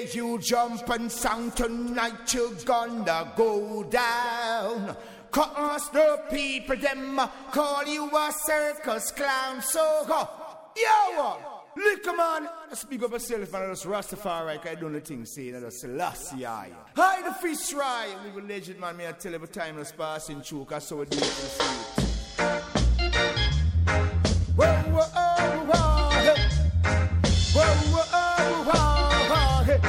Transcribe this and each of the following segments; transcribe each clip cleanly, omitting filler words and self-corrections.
you jump and sing tonight, you're gonna go down. Cause the people, them call you a circus clown. So go, yo, little man, speak up yourself and just Rastafari, I don't think say that Selassie. Hi, the fish right. We will legend, man, me I tell every time that's passing through, cause so we do it to see it. Whoa, whoa, oh, whoa, hey. Whoa, whoa, oh, whoa, hey.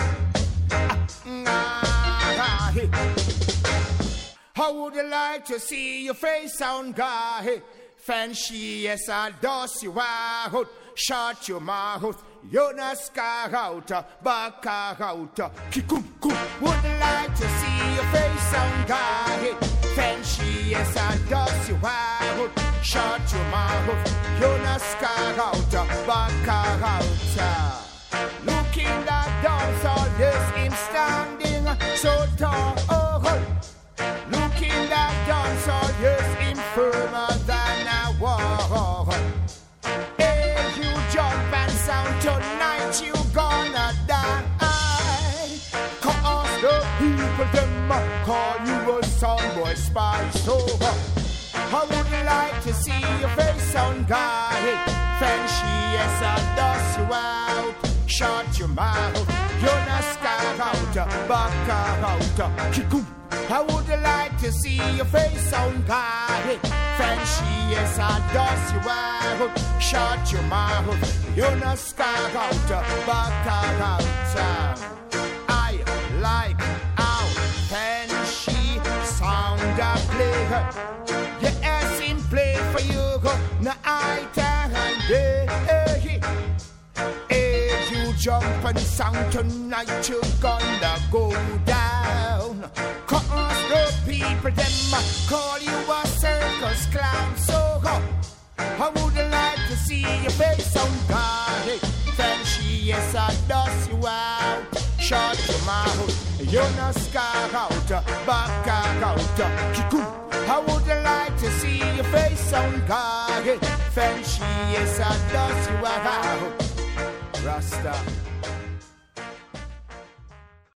Hey. How would you like to see your face on God? Hey. Fancy, yes, I does you out. Shut your mouth, you're not scar out, back out, kikum kum. Would you like to see your face on God? Fancy, yes, I does you out. Shut your mouth, you're not scar out, back out. Looking at dance all this, him standing so tall. Looking at dance all this, him firmer than a wall. Jump and sound tonight, you gonna die. Cause the people, them call you a soundboy spy. So how would you like to see your face on God? Fancy, yes, I dust you out. Shut your mouth, you're not scar out, back out, kikum. How would you like to see your face on God? Fancy, yes, I dust you out. Shut your mouth, you're not scar out, back out. I like how fancy sound I play. Yes, in play for you, night and day. If you jump and sing tonight, you're gonna go down. Cause the people, them call you a circus clown. So I would like to see your face on God. Fancy, yes, I dust you out. Shut your mouth, you're not scar out, back out, kikum. I would like to see your face on God. Fancy, yes, I dust you out. Rasta.